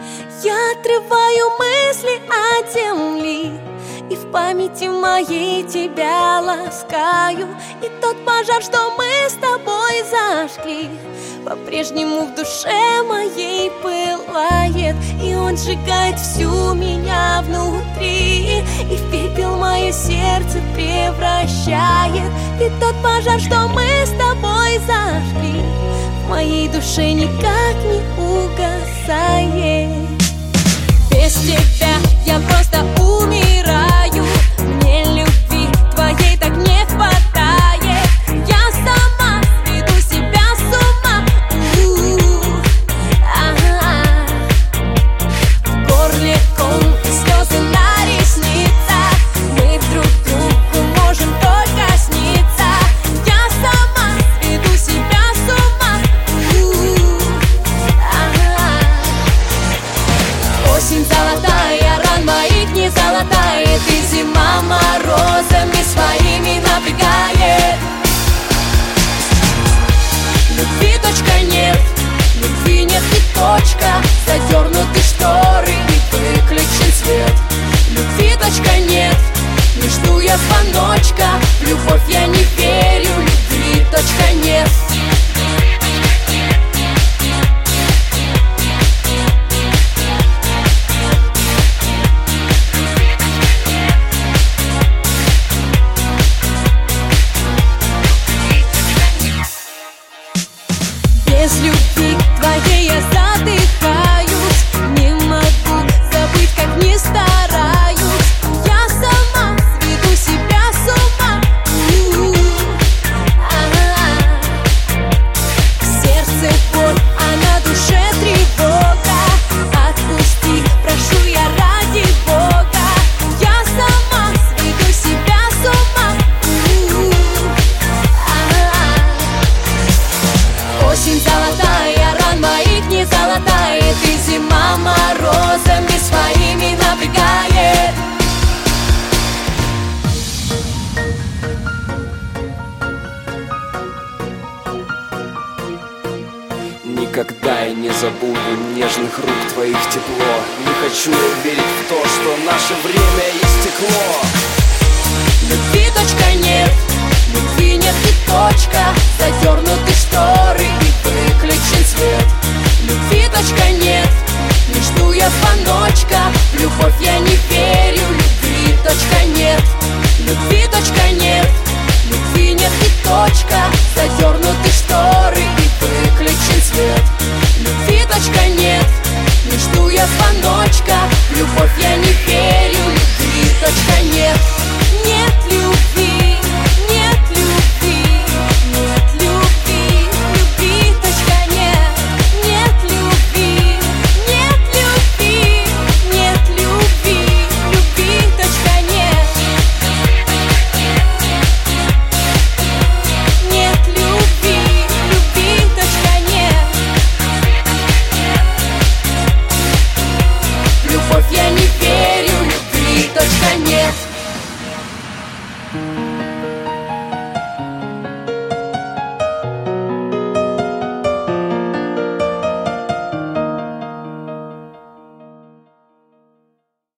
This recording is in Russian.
Я отрываю мысли от земли и в памяти моей тебя ласкаю. И тот пожар, что мы с тобой зажгли, по-прежнему в душе моей пылает. И он сжигает всю меня внутри, и в пепел мое сердце превращает. И тот пожар, что мы с тобой зажгли, в моей душе никак не угасает. Без тебя я просто умираю, мне любви твоей так не хватает. Я сама сведу себя с ума. В горле ком и слезы на ресницах, мы друг другу можем только сниться. Я сама сведу себя с ума. Осень золотая, ран моих не золотает, и зима морозами своими напрягает. Любви точка нет, любви нет и точка. Задернуты шторы и выключен свет. Любви точка нет, не жду я звоночка. В любовь я не верю, любви точка нет. Без любви твоей я задыхаюсь, не могу забыть, как не стараюсь. Я сама сведу себя с ума. В сердце боль, а на душе тревога. Отпусти, прошу я ради Бога. Я сама сведу себя с ума. Осень золотая, ран моих не золотает, и зима морозами своими напрягает. Никогда я не забуду нежных рук твоих тепло. Не хочу я верить в то, что наше время истекло. Любви точка нет, любви нет и точка. Задернуты шторы и выключен